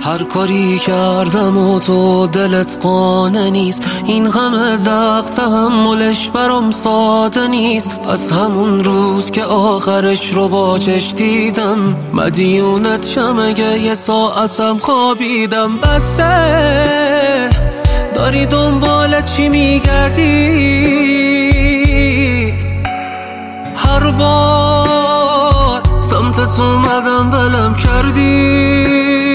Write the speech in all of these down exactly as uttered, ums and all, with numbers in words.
هر کاری کردم و تو دلت قانع نیست، این همه زخم تحملش برام ساده نیست. از همون روز که آخرش رو با چش دیدم مدیونت شم اگه یه ساعتم خوابیدم. بسه داری دنبال چی میگردی؟ هر بار سمتت اومدم بلم کردی.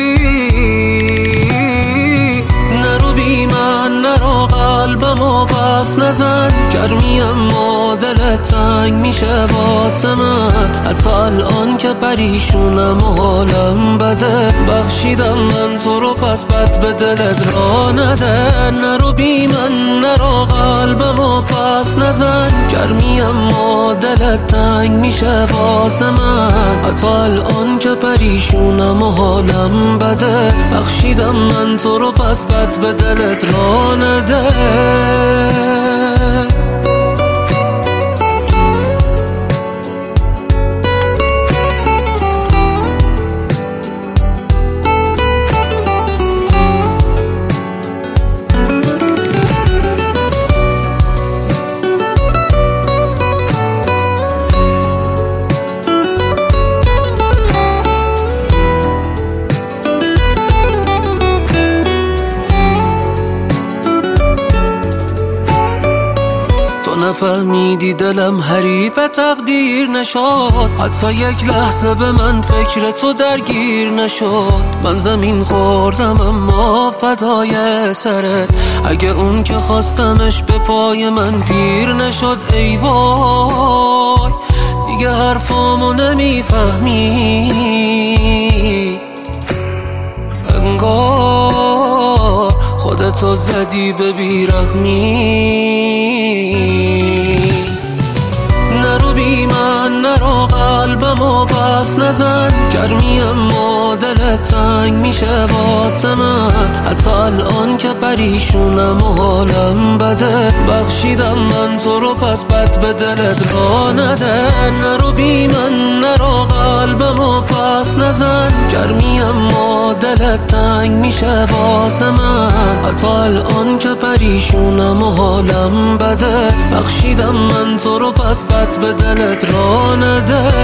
نرو بی من نرو قلبمو پس نزن، گرمی اما دلت تنگ میشه واسه من. حتی الان که پریشونم و حالم بده، بخشیدم من تو رو پس بد به دلت را نده. نرو بی من نرو قلبمو پس نزن، گرمی اما دلت تنگ میشه واسه من. حتی الان که پریشونم و حالم بده، بخشیدم من تو رو پس بد به دلت را نده. نفهمیدی دلم حریف تقدیر نشد، حتی یک لحظه به من فکر تو درگیر نشد. من زمین خوردم اما فدای سرت، اگه اون که خواستمش به پای من پیر نشد. ای وای دیگه حرفامو نمیفهمی، انگار خودتو زدی به بیرحمی. نرو بی من نرو قلبمو پس نزن، گرمی اما دلت تنگ میشه واسه من. حتی الان که پریشونم و حالم بده، بخشیدم من تو رو پس بد به دلت را نده. نرو بی من نرو قلبمو پس نزن، گرمی اما دلت تنگ میشه واسه من. حتی الان که پریشونم و حالم بده، بخشیدم من تو رو پس بد به دلت را نده.